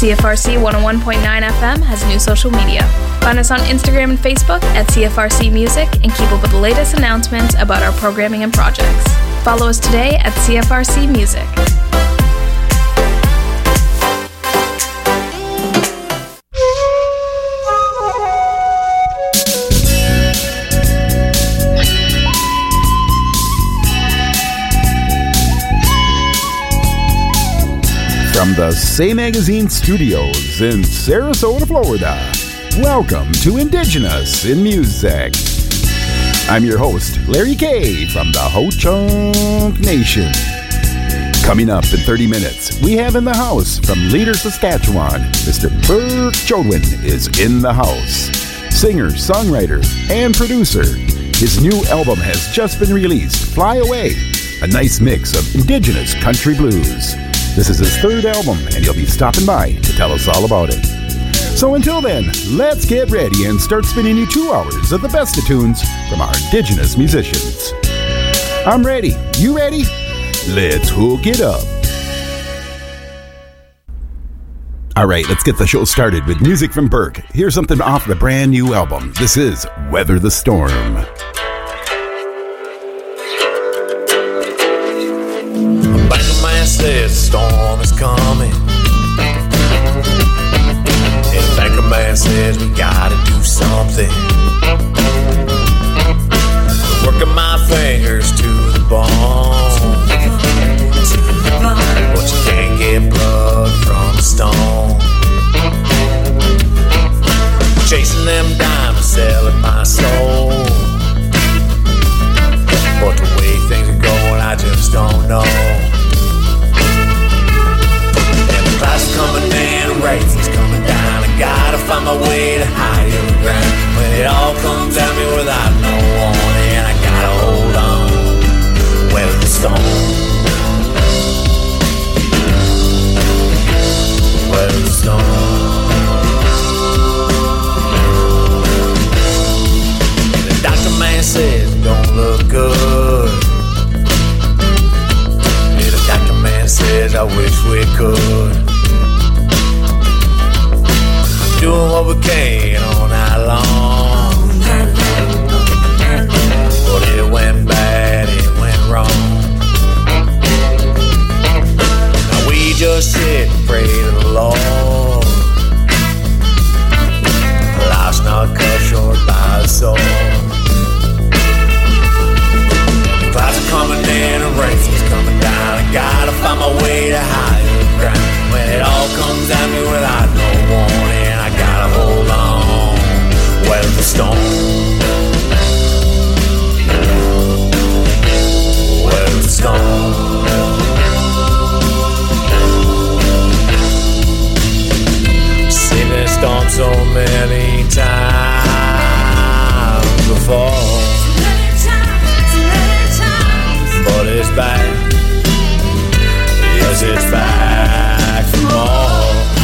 CFRC 101.9 FM has new social media. Find us on Instagram and Facebook at CFRC Music and keep up with the latest announcements about our programming and projects. Follow us today at CFRC Music. From the Say Magazine Studios in Sarasota, Florida, welcome to Indigenous in Music. I'm your host, Larry Kay from the Ho-Chunk Nation. Coming up in 30 minutes, we have in the house from Leader, Saskatchewan, Mr. Burke Chodwin is in the house. Singer, songwriter, and producer. His new album has just been released, Fly Away, a nice mix of Indigenous country blues. This is his third album, and he'll be stopping by to tell us all about it. So until then, let's get ready and start spinning you 2 hours of the best of tunes from our Indigenous musicians. I'm ready. You ready? Let's hook it up. All right, let's get the show started with music from Burke. Here's something off the brand new album. This is Weather the Storm. Says the storm is coming. And the banker man says we gotta do something. Working my fingers to the bone, but you can't get blood from a stone. Chasing them diamonds, selling my soul. But the way things are going, I just don't know. Clouds are coming in, rain's coming down. I gotta find my way to higher ground. When it all comes at me without no warning, I gotta hold on, weather the storm. Weather the storm. And the doctor man says it don't look good. Yeah, the doctor man says I wish we could. Doing what we can all night long. But it went bad, it went wrong. Now we just sit and pray to the Lord. Life's not cut short by the sword. The clouds are coming in and rain's coming down. I gotta find my way to higher ground. When it all comes at me without no warning, gotta hold on, weather the storm. Weather the storm. Seen this storm so many times before, but it's back. Yes, it's back for more.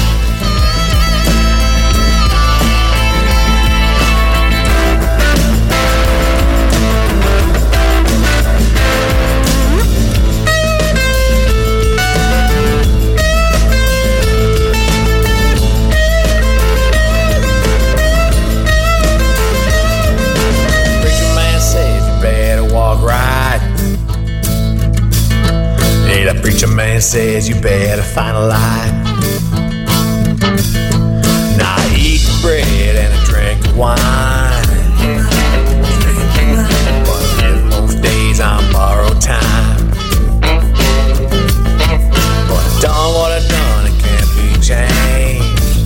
The preacher man says you better find a light. Now I eat bread and I drink wine, but most days I'm borrowed time. But I've done what I've done, it can't be changed.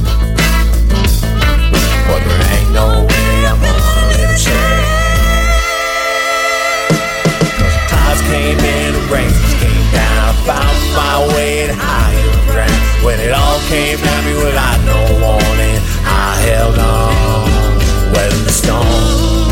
But there ain't no way I'm gonna let it change. 'Cause the clouds came in, the rain came down. I found my way to higher ground. When it all came at me without no warning, I held on, weather the storm.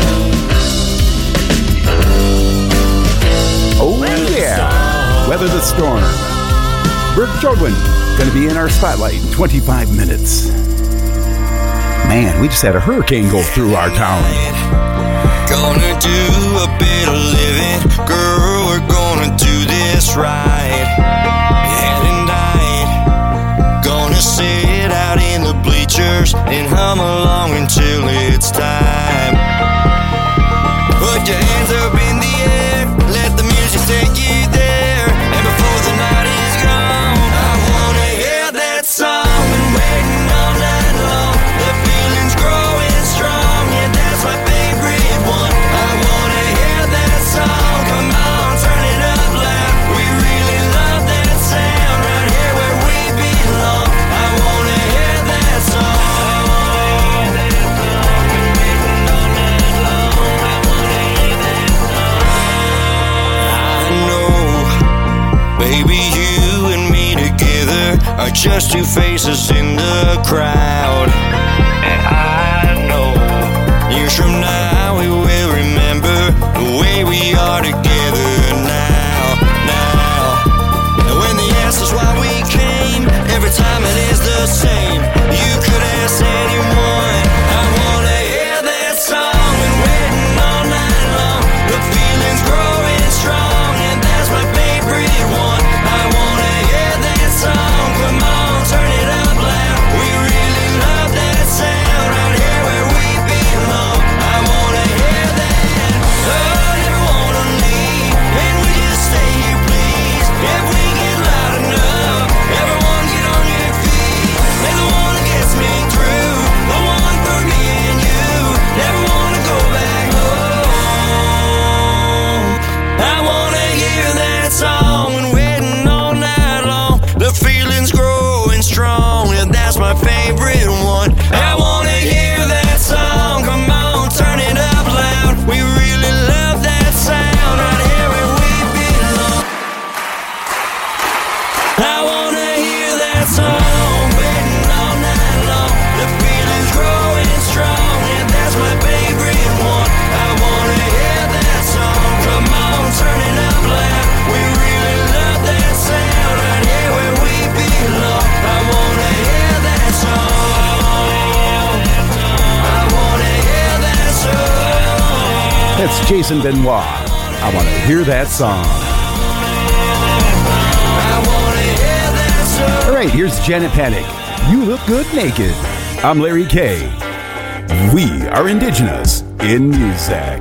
Oh yeah, Weather the Storm. Burke Chodwin gonna be in our spotlight in 25 minutes. Man, we just had a hurricane go through our town. Gonna do a bit of living, girl, we're gonna do this right. Head and night, gonna sit like just two faces in the crowd. And I know years from now we will remember the way we are together now. And when they ask us why we came, every time it is the same. You could ask anyone. I wanna hear that song and waiting all night long. The feeling's growing strong and that's my favorite one. I wanna hear that song. Come on, turn it up loud. We really love that sound right here where we belong. I wanna hear that. Oh, never wanna leave. And we just stay here, please. If we get loud enough, everyone get on your feet. They're the one that gets me through. The one for me and you. Never wanna go back home. I wanna hear that song and waiting all night long. The feeling's growing strong and that's my favorite one. I wanna hear that song. Come on, turn it up loud. We really love that sound right here where we belong. I wanna hear that song, waiting all night long. The feeling's growing strong, and that's my favorite one. I wanna hear that song. Come on, turn it up loud. We really love that sound right here where we belong. I wanna hear that song. I wanna hear that song. That's Jason Benoit. I want to hear that song. I wanna hear that song. All right, here's Janet Panic. You look good naked. I'm Larry K. We are Indigenous in Music.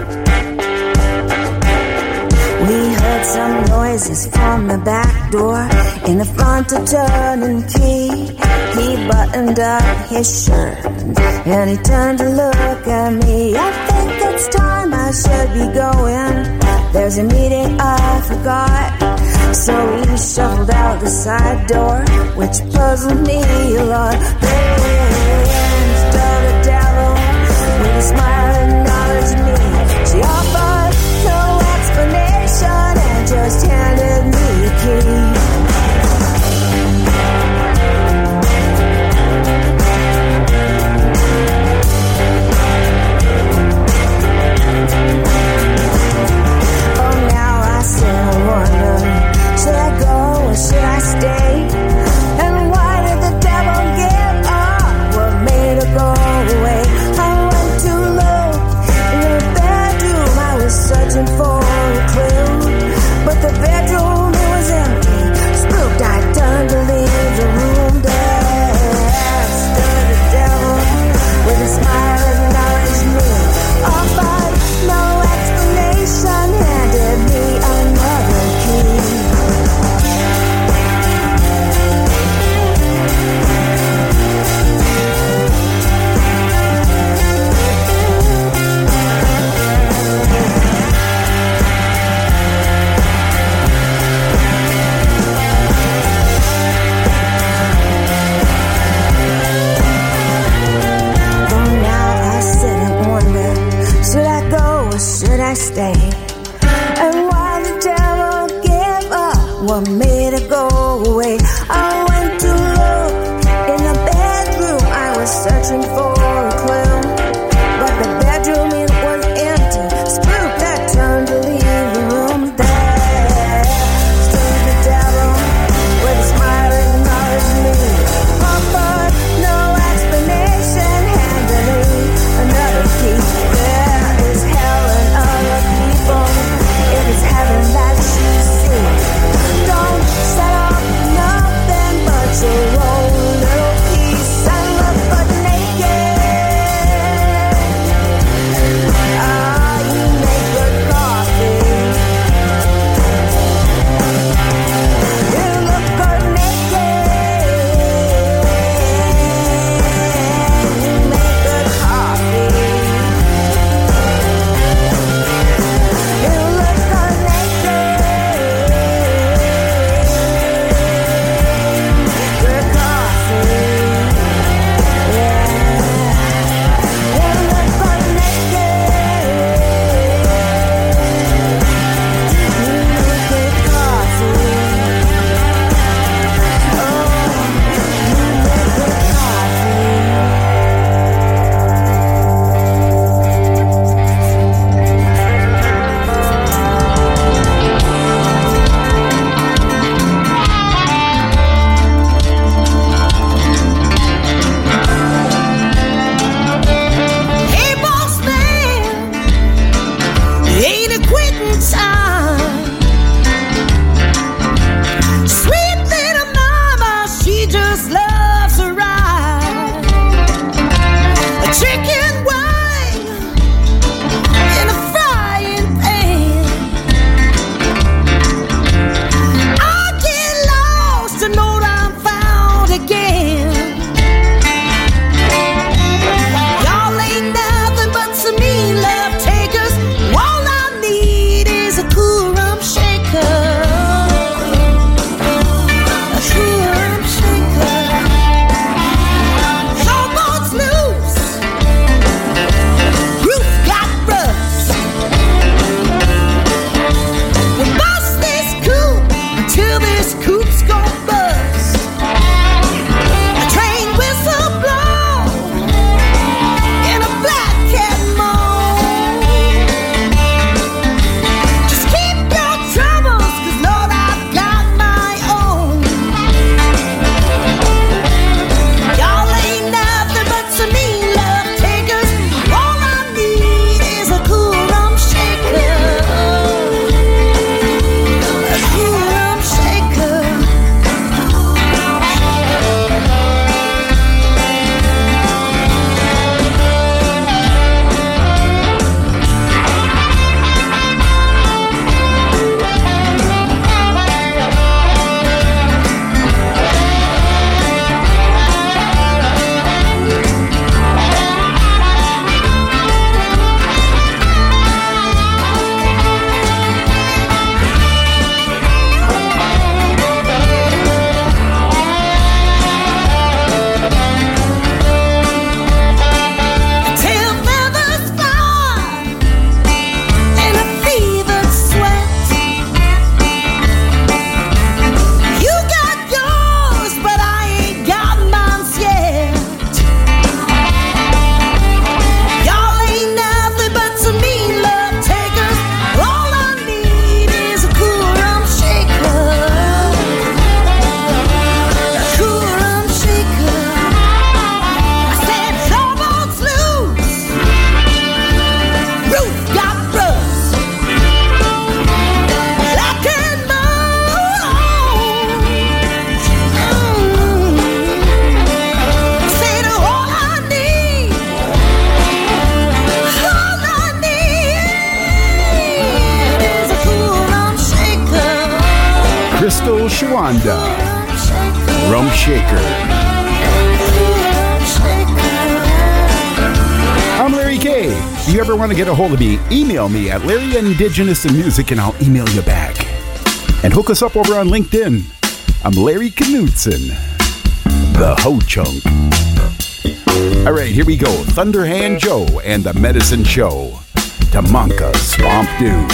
We heard some noises from the back door. In the front a turning key. He buttoned up his shirt and he turned to look at me. I think it's time I should be going. There's a meeting I forgot. So he shuffled out the side door, which puzzled me a lot. Then stood the devil with a smile and acknowledged me. She offered no explanation and just handed me a key. Oh, now I sit and wonder, should I go or should I stay? And why did the devil give up? What made her go away? I went to look in the bedroom. I was searching for a clue, but the bedroom, it was empty. Spooked, I turned to leave the room. There stood the devil with a smile acknowledged me. Offered no explanation, handed me another key. Should I stay? And why the devil give up? What made it go away? I went to look in the bedroom. I was searching for a clue, but the bedroom, it was empty. Spooked, I turned to leave the room. There stood the devil with a smile acknowledged me. Offered no explanation, handed me another key. There is hell and other people. just loves to ride a chicken wing in a frying pan. I get lost and know that I'm found again. Y'all ain't nothing but some mean love takers. All I need is a cool rum shaker. A cool rum shaker. Showboat's loose. Roof got rust. We'll bust this coop until this coop's gon' bust. A train whistle blow in a black cat moan. Just keep your troubles, 'cause Lord, I've got my own. Y'all ain't nothing but some mean love takers. All I need is a cool rum shaker. A cool rum shaker. Tail feathers fly in a fevered sweat. You got yours, but I ain't got mine yet. Y'all ain't nothing but some mean love takers. All I need is a cool rum shaker. A cool rum shaker. I said showboat's loose. Roof got rust. I can moan. Said all I need is a cool rum shaker. Crystal Shawanda, Rum Shaker. I'm Larry K. If you ever want to get a hold of me, email me at LarryIndigenousInMusic and I'll email you back. And hook us up over on LinkedIn. I'm Larry Knutson, the Ho Chunk. All right, here we go. Thunderhand Joe and the Medicine Show. Tamanka Swamp Dude.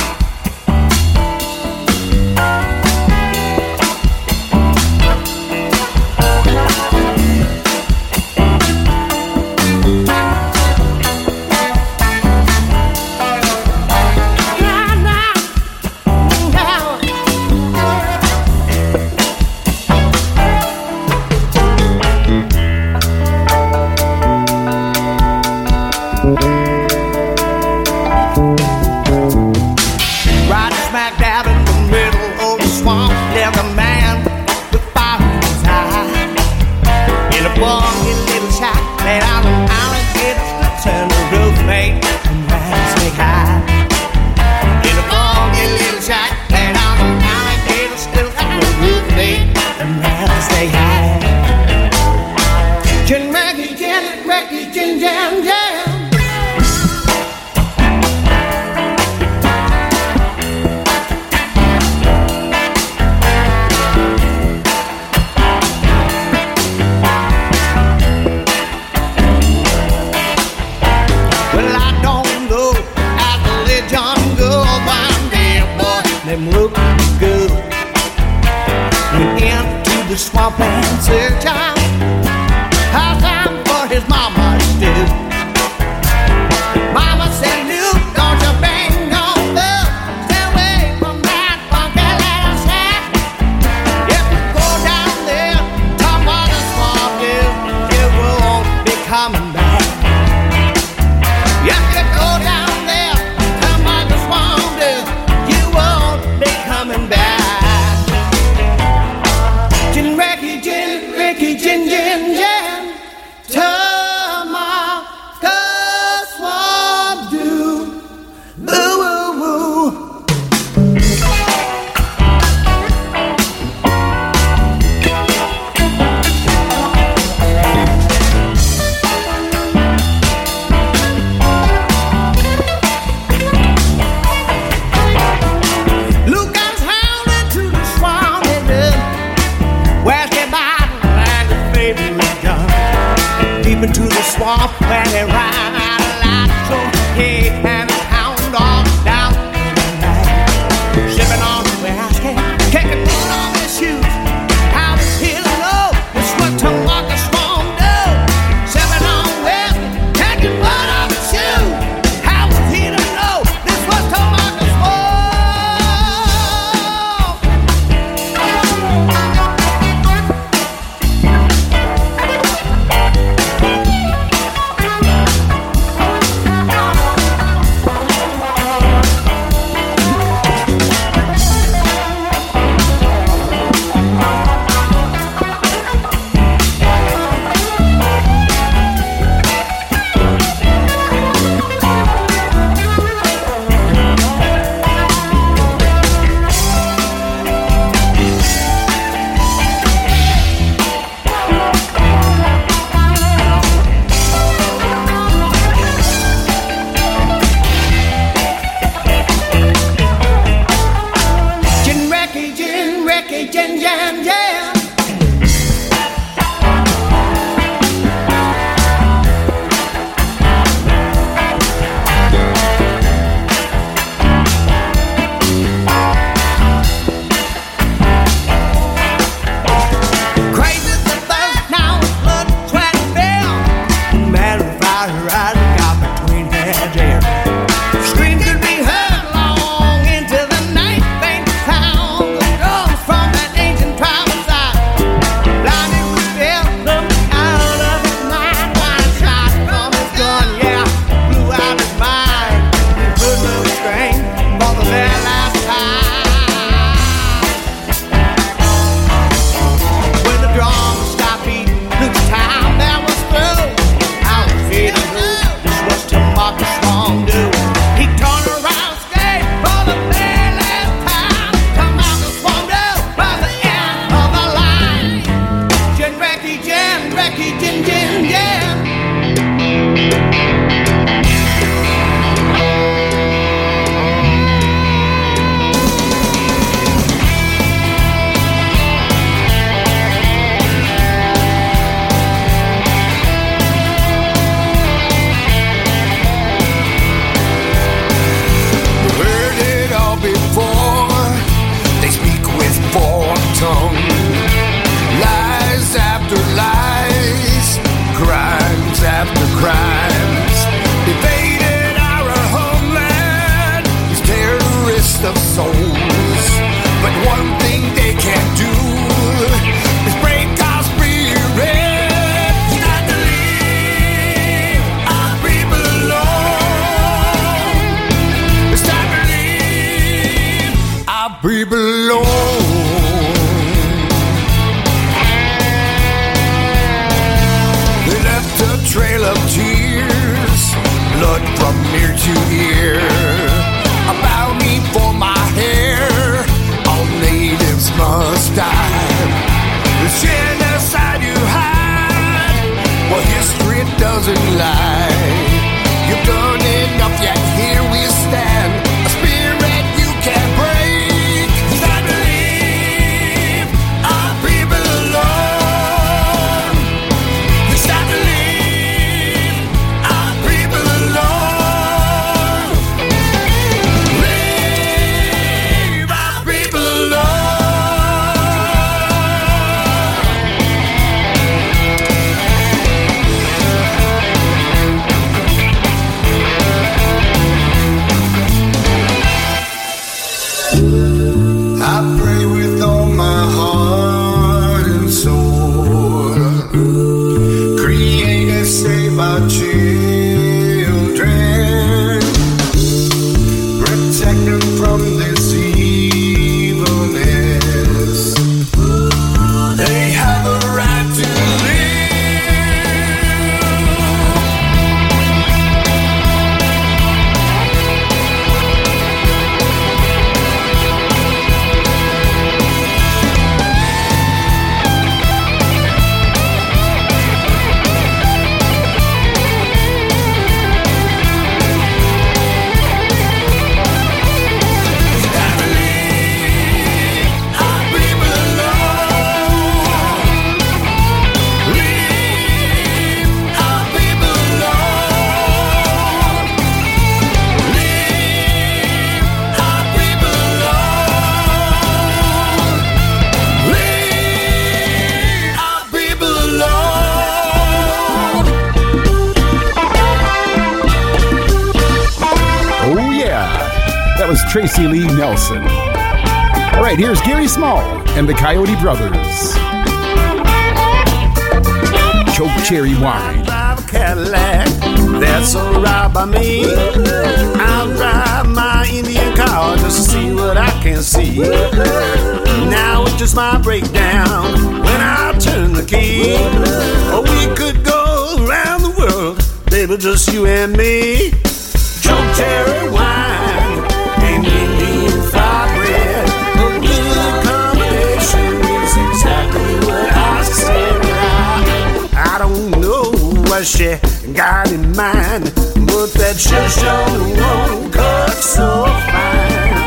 Right smack dab in the middle of the swamp, there's a man with fire in his eye. In a buggy little shack, laid out on alligator slips and the roof made from rattlesnake high. In a buggy little shack, laid out on alligator slips and the roof made from rattlesnake high. Gin Maggie, Janet, Reggie, Gin Jam Jam. Well, I don't know as the legend goes, one day a boy named Luke Good went into the swamp and searched out high time for his mama's stew. Mama said, Luke, don't you bang on up, stay away from that funky little shack. If you go down there, top of the swamp, you won't be coming back. If you go down there, come on the swamp, you won't be coming back. Gin, Ricky, Gin, on when he ran out of light. So he and his hound dog down the night, sipping on whiskey, kicking wood on his shoes. I was feeling low. This what Tamarcus Swan do. Sipping on whiskey, kicking wood on his shoes. I was feeling low. This was Tamarcus Swan. Gin, jam, jam. Crazy the buzz now, blood, sweat, and film. Mad fire rising out between heads, yeah. Scream could be heard long into the night. Faint sound of drums from that ancient tribal side. Blinded with fear, looking out of his mind. One shot from his gun, yeah, blew out his mind. He put no strain for the very last time. When the drum stopped beating, Luke's time that was through. I was feeling blue. This was Tamarcus Swan do. He turned around, skate for the very last time. Tamarcus Swan do by the end of the line. Gin, Recky, gin, gin, gin. Heard it all before. They speak with forked tongue. Lies after lies, crimes after crimes. Invaded our homeland, these terrorists of souls. But one thing they can't do is break our spirit. Not to leave our people alone. It's time to leave our people alone. They left a trail of tears, blood from ear to ear. About me for my hair, all natives must die. The genocide you hide, well, history doesn't lie. You've done enough, yet here we stand. A spirit you can't break. It's time to leave our people alone. It's time to leave our people alone. Leave our people alone. was Tracy Lee Nelson. All right, here's Gary Small and the Coyote Brothers. Choke cherry wine. Drive a Cadillac, that's alright by me. I'll drive my Indian car just to see what I can see. Now it's just my breakdown when I turn the key. Or we could go around the world, baby, just you and me. Choke cherry wine and Indian fried bread. A good combination is exactly what I said. I don't know what she got in mind, but that sure won't cut so fine.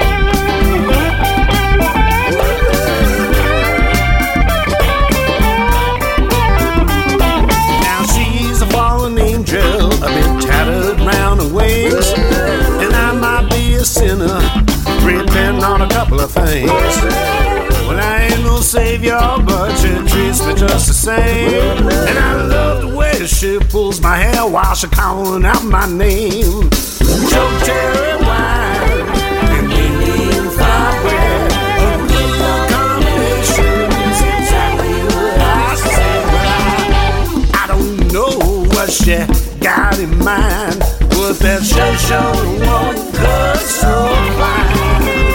Now she's a fallen angel, a bit tattered round the wings, and I might be a sinner, repenting on a couple of things. Well, I ain't no savior, but she treats me just the same. And I love the way she pulls my hair while she calling out my name. Choke cherry wine and Indian fried bread. A good combination is exactly what I said. But I don't know what she got in mind, but that sure won't cut so fine.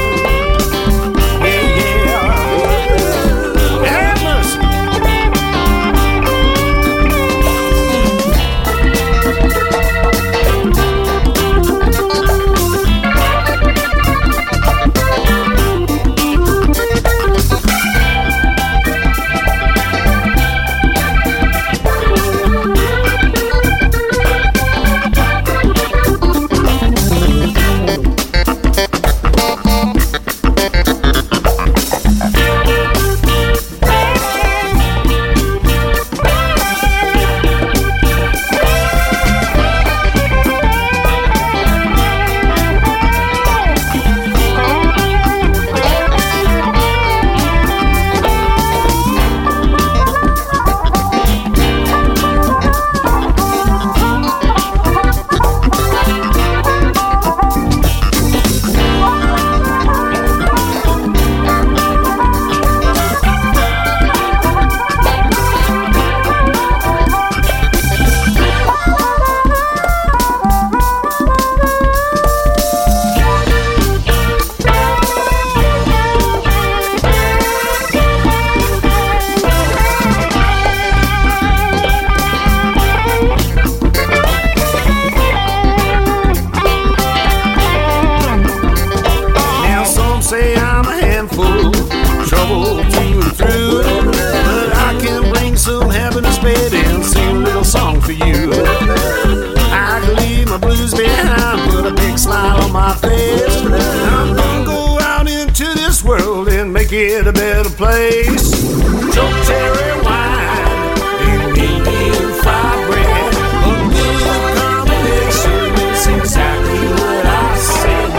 Get a better place. Choke cherry wine and Indian fried bread. A good combination is exactly what I said.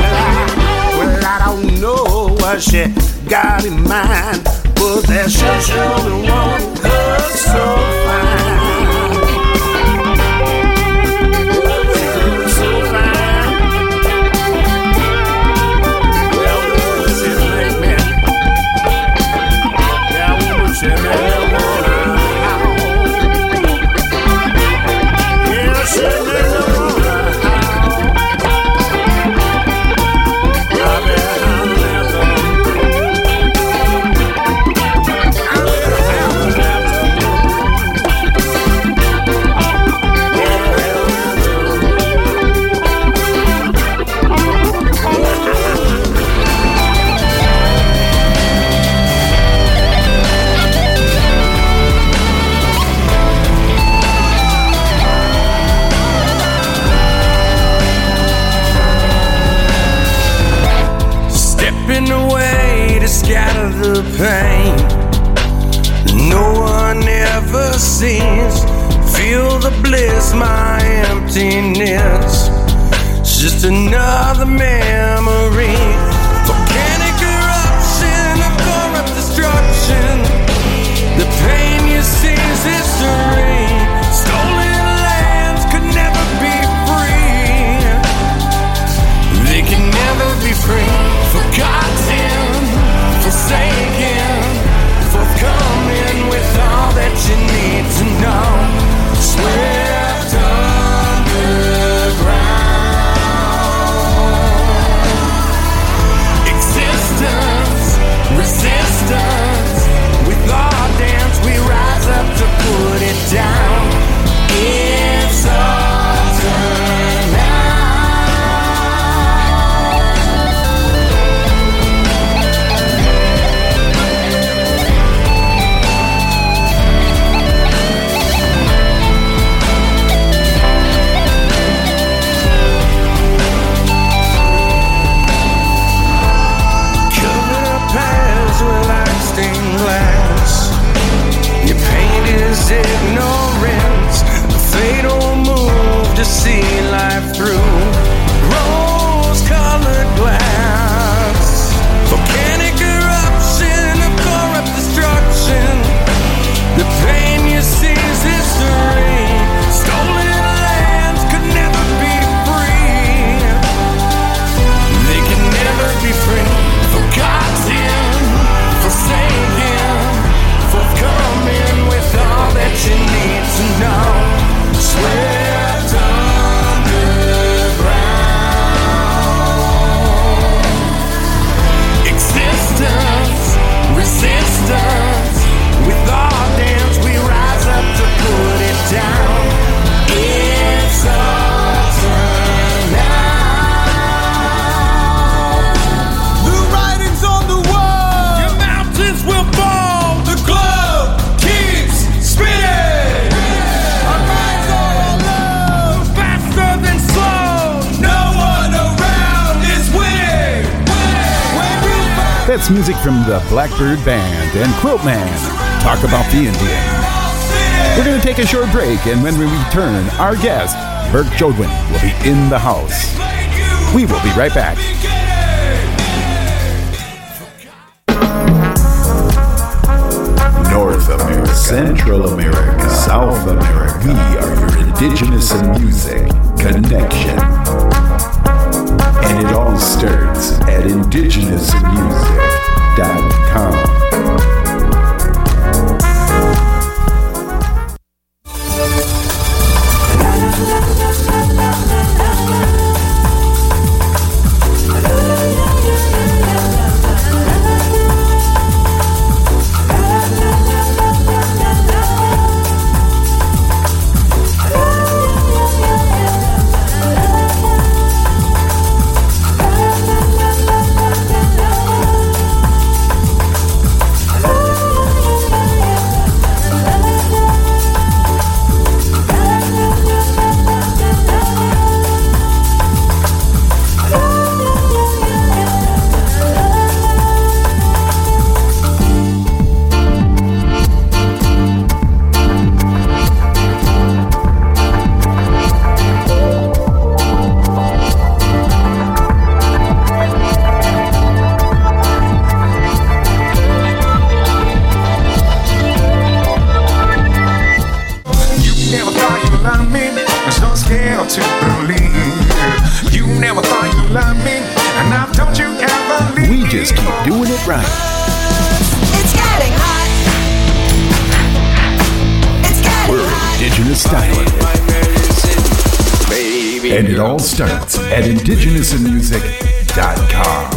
Well, I don't know what she got in mind, but that sure won't cut so fine. Pain no one ever sees. Feel the bliss, my emptiness. It's just another memory. Volcanic eruption, a corrupt destruction. The pain you see is history. Stolen lands could never be free. They can never to see life through rose-colored glass. Volcanic eruption of corrupt destruction. The pain you see is history. Stolen lands could never be free. They can never be free. Forgotten, forsaken, forthcoming with all that you need to know. Swept underground. Existence, resistance. With our dance we rise up to put it down. It's our turn now. The writing's on the wall. Your mountains will fall. The globe keeps spinning. Our minds are alone, faster than slow. No one around is winning. That's music from the Blackbird Band and Quiltman. Talk about the Indian. We're going to take a short break, and when we return, our guest, Burke Jodwin, will be in the house. We will be right back. North America, Central America, South America. We are your indigenous and music connection. And it all starts at indigenousandmusic.com. We just keep doing it right. It's getting hot. It's getting We're indigenous styling. And it all starts at indigenousandmusic.com.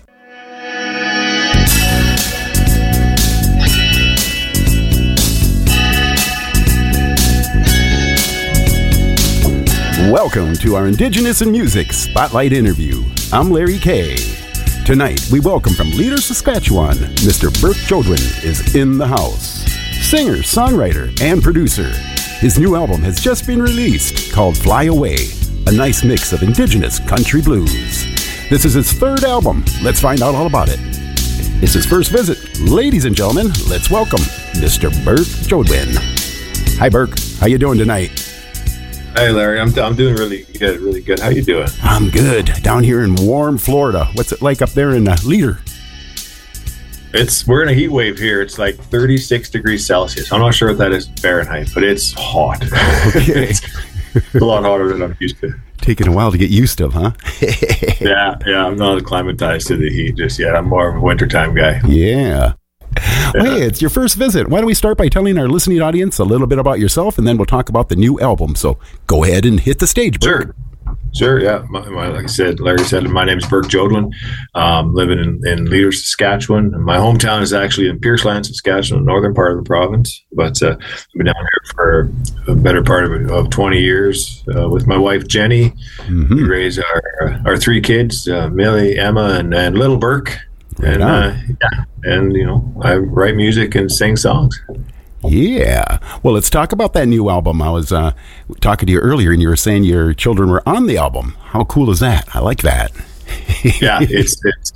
Welcome to our Indigenous in Music Spotlight interview. I'm Larry Kay. Tonight, we welcome from Leader, Saskatchewan, Mr. Burke Jodwin is in the house. Singer, songwriter, and producer. His new album has just been released called Fly Away, a nice mix of Indigenous country blues. This is his third album. Let's find out all about it. It's his first visit. Ladies and gentlemen, let's welcome Mr. Burke Jodwin. Hi, Burke. How you doing tonight? Hey, Larry. I'm doing really good. How you doing? I'm good. Down here in warm Florida. What's it like up there in Leader? We're in a heat wave here. It's like 36 degrees Celsius. I'm not sure what that is Fahrenheit, but it's hot. Okay. It's a lot hotter than I'm used to. Taking a while to get used to, huh? Yeah. I'm not acclimatized to the heat just yet. I'm more of a wintertime guy. Yeah. Well, hey, it's your first visit. Why don't we start by telling our listening audience a little bit about yourself, and then we'll talk about the new album. So go ahead and hit the stage, Burke. Sure, yeah. Like I said, Larry said, my name is Burke Jodwin. Living in Leader, Saskatchewan. My hometown is actually in Pierceland, Saskatchewan, the northern part of the province. But I've been down here for a better part of 20 years with my wife, Jenny. Mm-hmm. We raise our three kids, Millie, Emma, and little Burke. Right, and I write music and sing songs. Yeah. Well, let's talk about that new album. I was talking to you earlier, and you were saying your children were on the album. How cool is that? I like that. Yeah, it's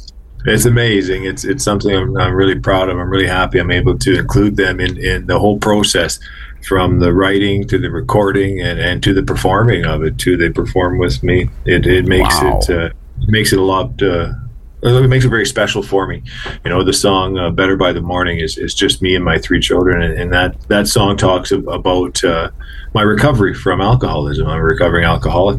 It's amazing. It's something I'm really proud of. I'm really happy I'm able to include them in the whole process, from the writing to the recording and to the performing of it too. They perform with me. It makes it a lot. It makes it very special for me. The song "Better by the Morning" is just me and my 3 children, and that song talks about my recovery from alcoholism. I'm a recovering alcoholic,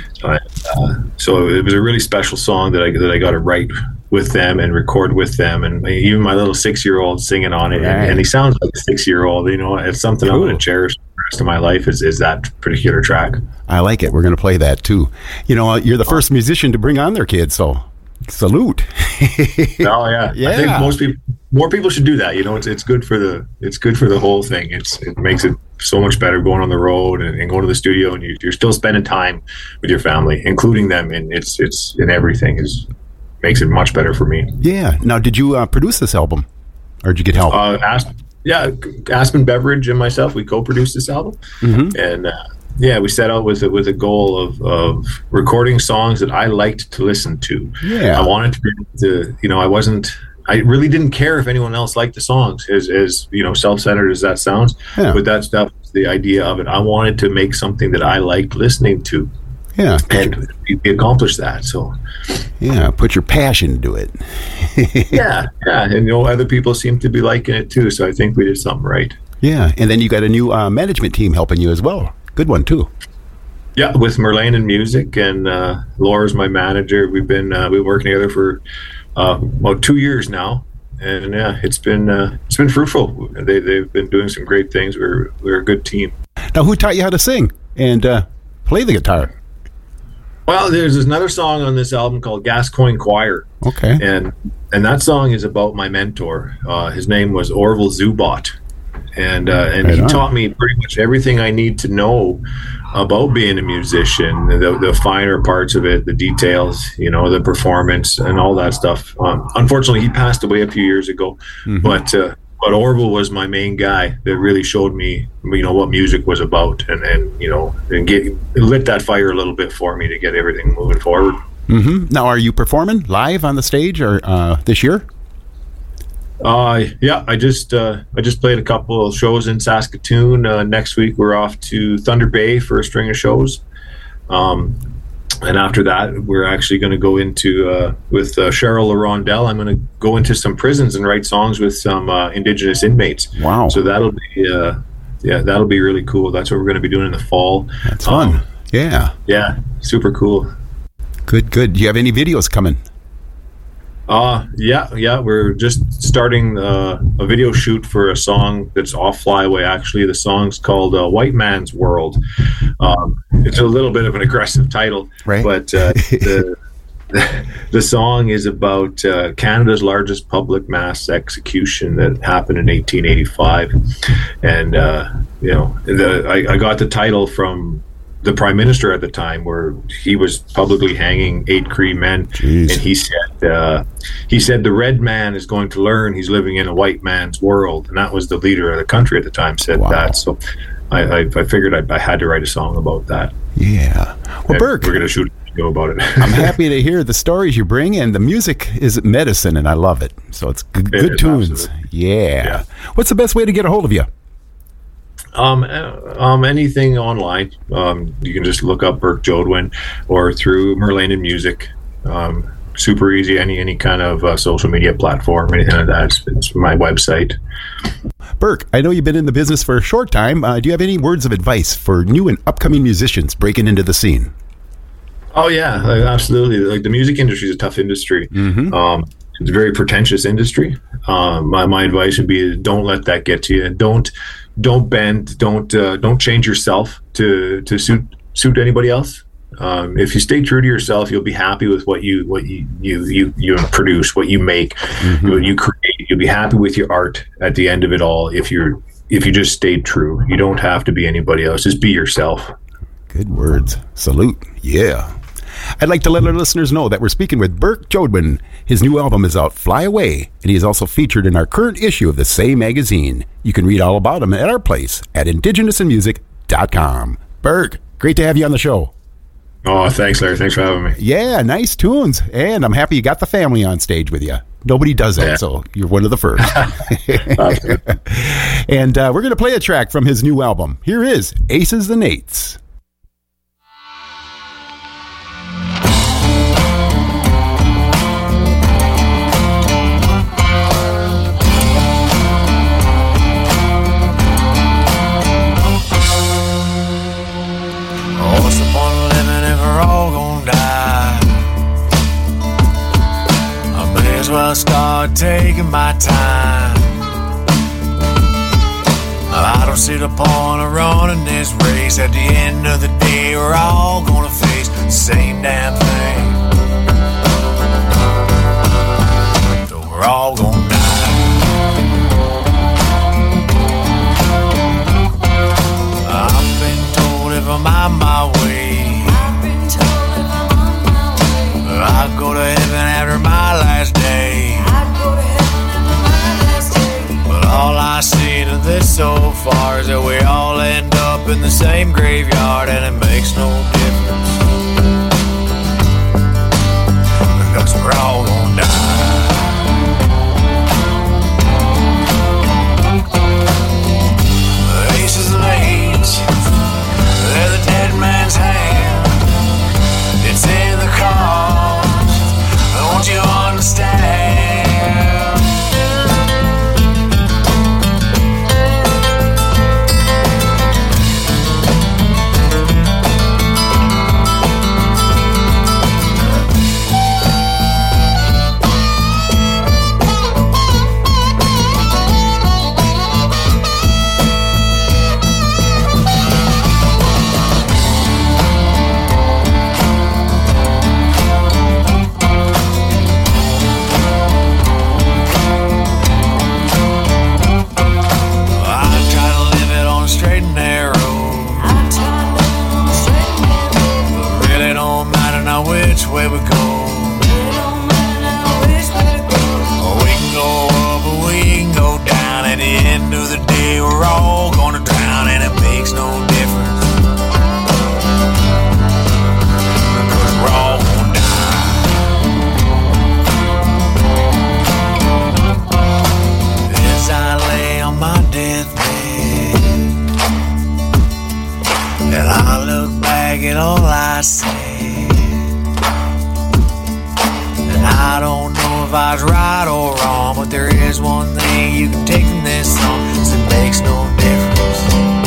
so it was a really special song that I got to write with them and record with them, and even my little 6-year-old singing on it, and he sounds like a 6-year-old. It's something I'm going to cherish the rest of my life. Is that particular track? I like it. We're going to play that too. You're the first musician to bring on their kids, so salute. Oh yeah. I think more people should do that. It's good for the whole thing. It makes it so much better going on the road and going to the studio, and you're still spending time with your family, including them, and it's in everything makes it much better for me. Yeah. Now, did you produce this album, or did you get help? Aspen Beverage and myself, we co-produced this album, and we set out with a goal of recording songs that I liked to listen to. Yeah, I wanted to be able to. I really didn't care if anyone else liked the songs, as self-centered as that sounds. Yeah. But that's the idea of it. I wanted to make something that I liked listening to. Yeah, and we accomplished that. So, yeah, put your passion into it. yeah, and other people seem to be liking it too. So I think we did something right. Yeah, and then you got a new management team helping you as well. Good one too. Yeah, with Merlane Music, and Laura's my manager. We've been working together for about 2 years now, and it's been fruitful. They've been doing some great things. We're a good team. Now, who taught you how to sing and play the guitar? Well, there's another song on this album called Gascoigne Choir. Okay. And that song is about my mentor. His name was Orville Zubot. And he taught me pretty much everything I need to know about being a musician, the finer parts of it, the details, the performance and all that stuff. Unfortunately, he passed away a few years ago, but Orville was my main guy that really showed me, what music was about, and lit that fire a little bit for me to get everything moving forward. Now, are you performing live on the stage or this year? Yeah, I just played a couple of shows in Saskatoon. Next week we're off to Thunder Bay for a string of shows. And after that, we're actually going to go into, with Cheryl LaRondelle, I'm going to go into some prisons and write songs with some Indigenous inmates. Wow. So that'll be really cool. That's what we're going to be doing in the fall. That's fun. Yeah. Yeah, super cool. Good. Do you have any videos coming? Yeah. We're just starting a video shoot for a song that's off Flyaway. Actually, the song's called "White Man's World." It's a little bit of an aggressive title, right? But the song is about Canada's largest public mass execution that happened in 1885, and I got the title from the Prime Minister at the time, where he was publicly hanging 8 Cree men. Jeez. And he said the red man is going to learn he's living in a white man's world, and that was the leader of the country at the time said that. So I figured I had to write a song about that. Yeah. Well, Burke, we're going to shoot a video about it. I'm happy to hear the stories you bring, and the music is medicine, and I love it. So it's good tunes. Absolutely. Yeah. What's the best way to get a hold of you? Anything online. You can just look up Burke Jodwin or through Merlane Music. Super easy. Any kind of social media platform, anything like that. It's my website. Burke, I know you've been in the business for a short time. Do you have any words of advice for new and upcoming musicians breaking into the scene? Oh yeah, absolutely. Like, the music industry is a tough industry. It's a very pretentious industry. My advice would be, don't let that get to you. Don't bend. Don't change yourself to suit anybody else. If you stay true to yourself, you'll be happy with what you produce, what you make, what you create. You'll be happy with your art at the end of it all. If you just stay true, you don't have to be anybody else. Just be yourself. Good words. Salute. Yeah. I'd like to let our listeners know that we're speaking with Burke Jodwin. His new album is out, Fly Away, and he is also featured in our current issue of the same magazine. You can read all about him at our place at indigenousinmusic.com. Burke, great to have you on the show. Oh, thanks, Larry. Thanks for having me. Yeah, nice tunes. And I'm happy you got the family on stage with you. Nobody does that, so you're one of the first. And we're going to play a track from his new album. Here is Aces and Eights. Once upon a living, if we're all gonna die, I may as well start taking my time. I don't see the point of running this race. At the end of the day, we're all gonna face the same damn thing. So we're all gonna die. I've been told if I'm on my way, I'll go to heaven after my last day. But all I see of this so far is that we all end up in the same graveyard, and it makes no difference, because we're all gonna die. Aces and eights, they're the dead man's hand. It's in the cards, don't you understand? Where we go, we can go up or we can go down. At the end of the day, we're all gonna drown, and it makes no difference, because we're all gonna die. As I lay on my deathbed, and I look back at all I said, I don't know if I was right or wrong, but there is one thing you can take from this song, is it makes no difference.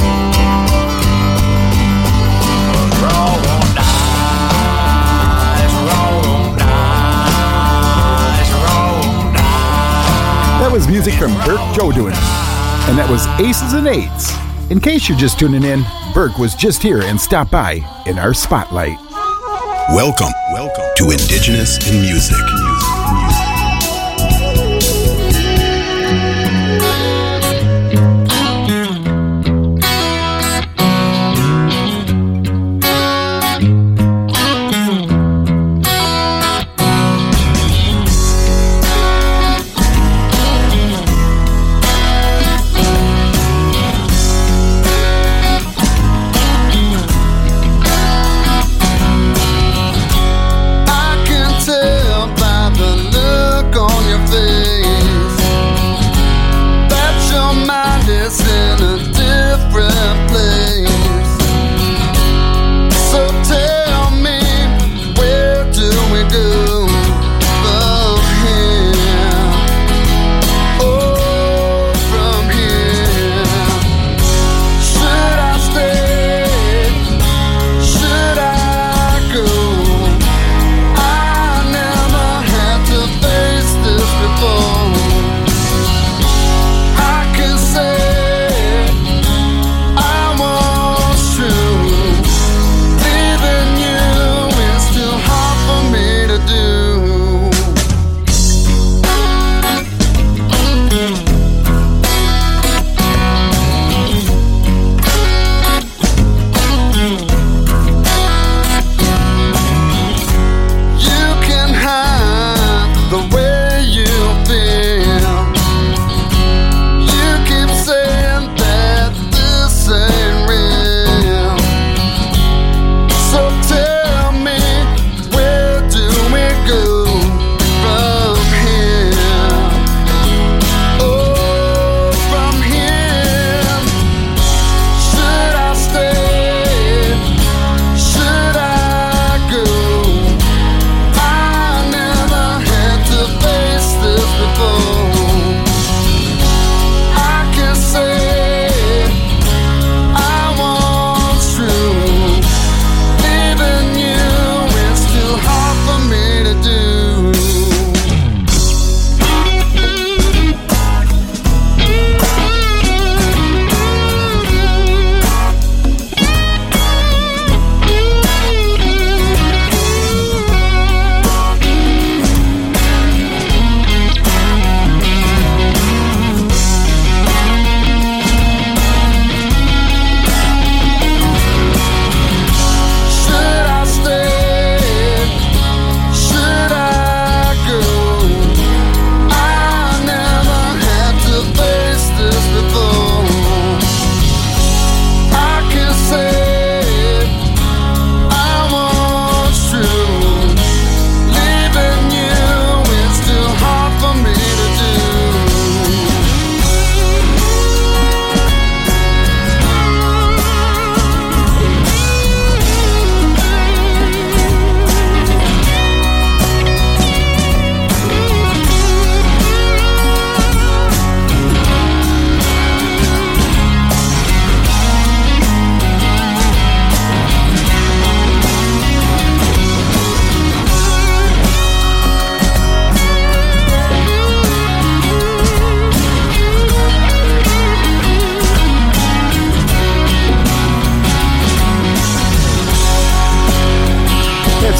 We're all gonna die, we're all gonna die, we're all gonna die. That was music from Burke Jodwin, and that was Aces and Eights. In case you're just tuning in, Burke was just here and stopped by in our spotlight. Welcome to Indigenous in Music. I can tell by the look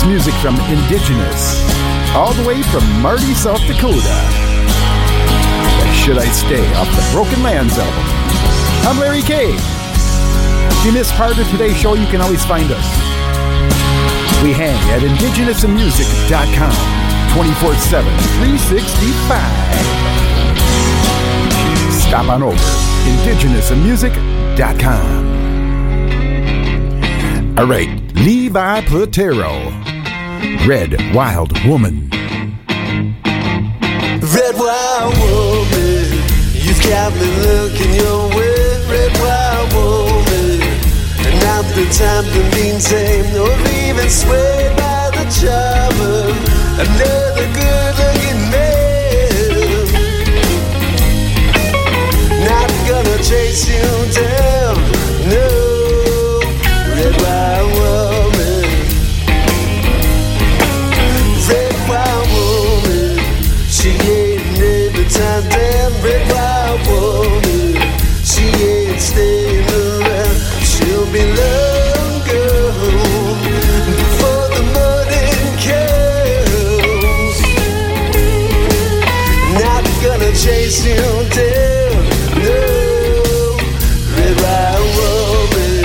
That's music from Indigenous, all the way from Marty, South Dakota. Should I Stay off the Broken Lands album. I'm Larry K. If you missed part of today's show, you can always find us. We hang at indigenousinmusic.com 24/7, 365. Stop on over, indigenousinmusic.com. All right, Levi Platero, Red Wild Woman. Red wild woman, you've got me looking your way. Red wild woman, and not the time to be tamed or even swayed by the charm of another good-looking man. Not gonna chase you down, no. Red wild woman, red wild woman, she ain't every time damn. Red wild woman, she ain't staying around. She'll be long gone before the morning comes. Not gonna chase you down, no. Red wild woman.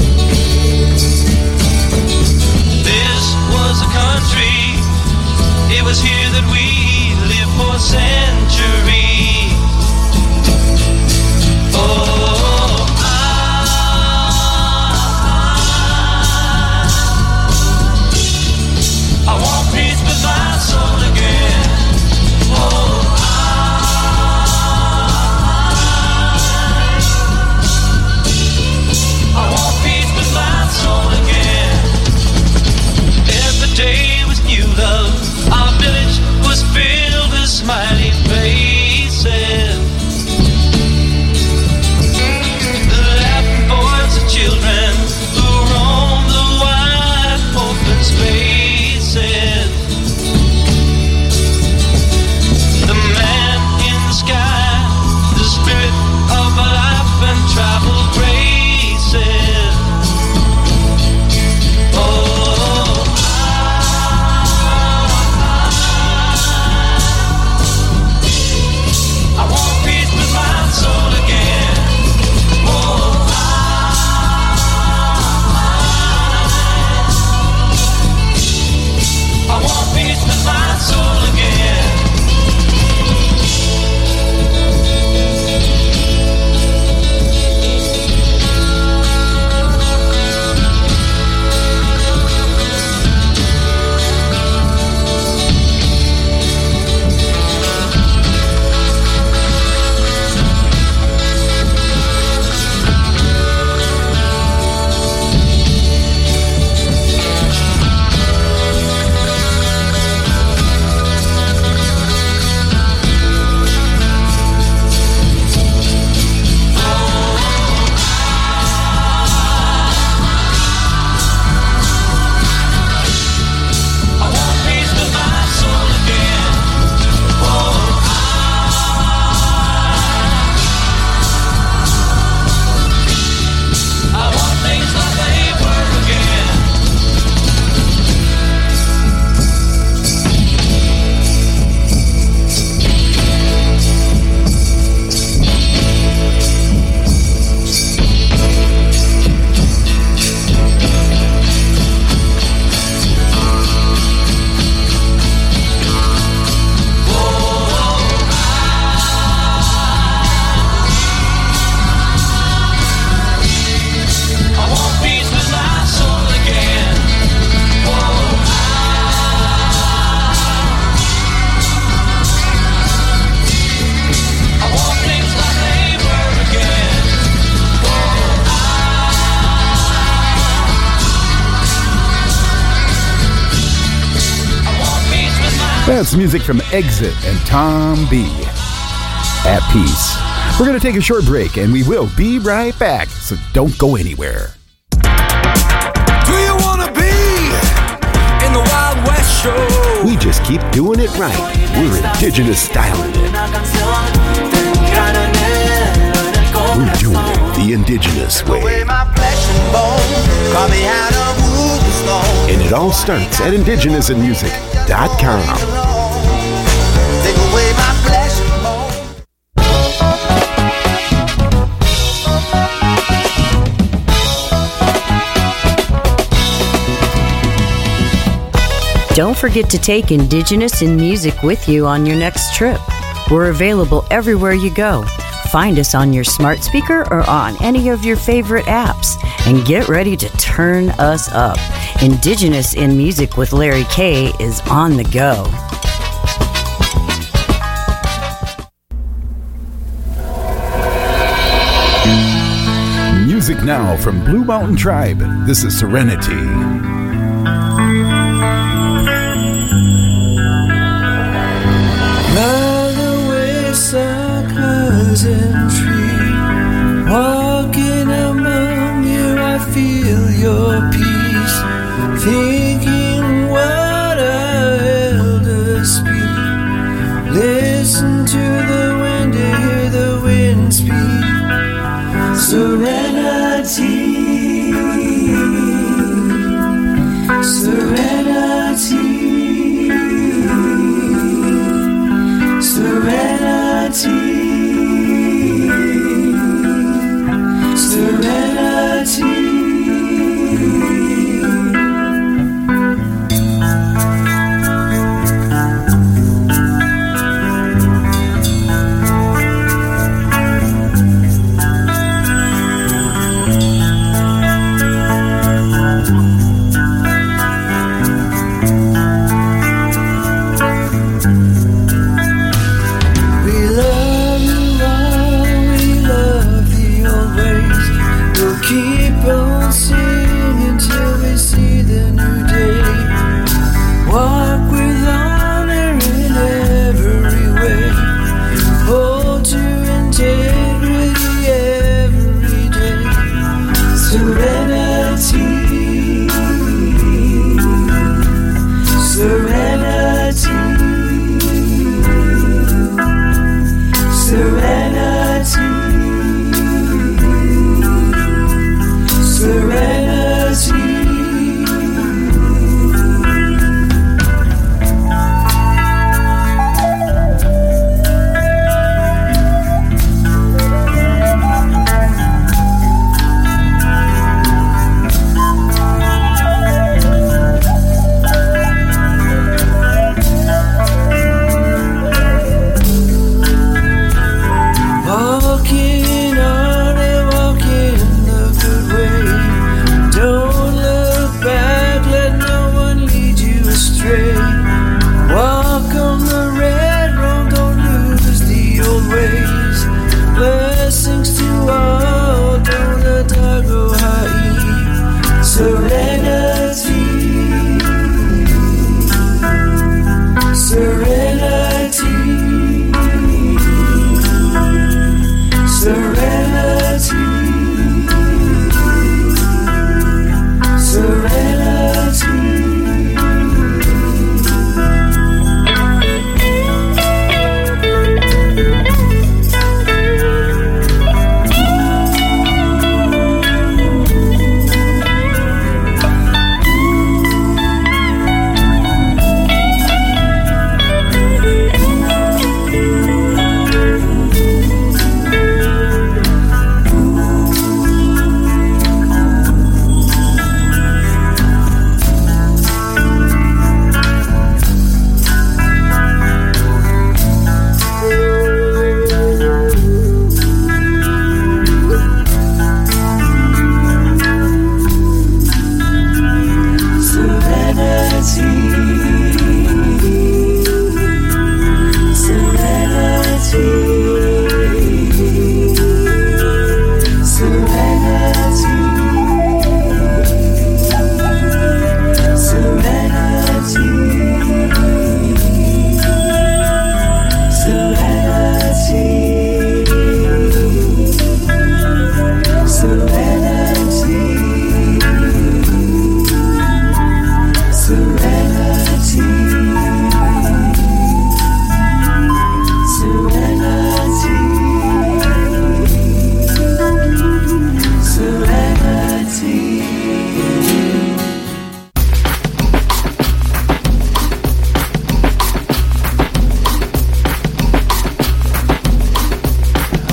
This was a country That's music from Exit and Tom B. At Peace. We're going to take a short break, and we will be right back, so don't go anywhere. Do you want to be in the Wild West show? We just keep doing it right. We're indigenous styling it. We're doing it the indigenous way. And it all starts at indigenousinmusic.com. Don't forget to take Indigenous in Music with you on your next trip. We're available everywhere you go. Find us on your smart speaker or on any of your favorite apps. And get ready to turn us up. Indigenous in Music with Larry K is on the go. Music now from Blue Mountain Tribe. This is Serenity. Tree. Walking among you, I feel your peace. Thinking what our elders speak. Listen to the wind to hear the wind speak. Serenity, serenity, serenity.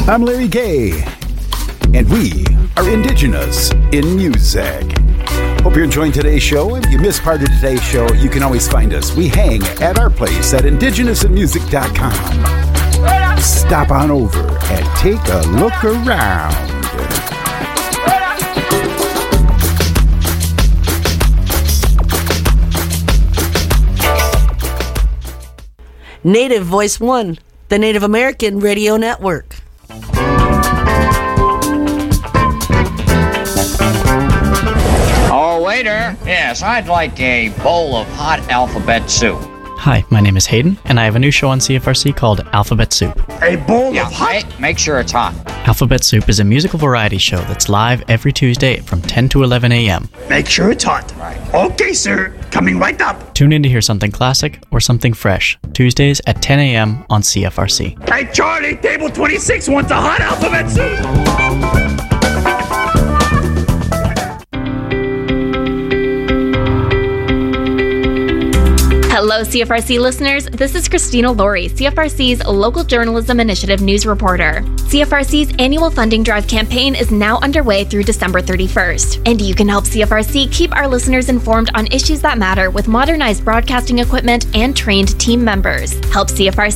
I'm Larry Kay, and we are Indigenous in Music. Hope you're enjoying today's show. If you missed part of today's show, you can always find us. We hang at our place at indigenousinmusic.com. Stop on over and take a look around. Native Voice One, the Native American Radio Network. Oh, waiter. Yes, I'd like a bowl of hot alphabet soup. Hi, my name is Hayden, and I have a new show on CFRC called Alphabet Soup. A bowl of hot? Make sure it's hot. Alphabet Soup is a musical variety show that's live every Tuesday from 10 to 11 a.m. Make sure it's hot. Right. Okay, sir. Coming right up. Tune in to hear something classic or something fresh, Tuesdays at 10 a.m. on CFRC. Hey, Charlie, table 26 wants a hot alphabet soup. Hello, CFRC listeners. This is Christina Laurie, CFRC's Local Journalism Initiative news reporter. CFRC's annual funding drive campaign is now underway through December 31st, and you can help CFRC keep our listeners informed on issues that matter with modernized broadcasting equipment and trained team members. Help CFRC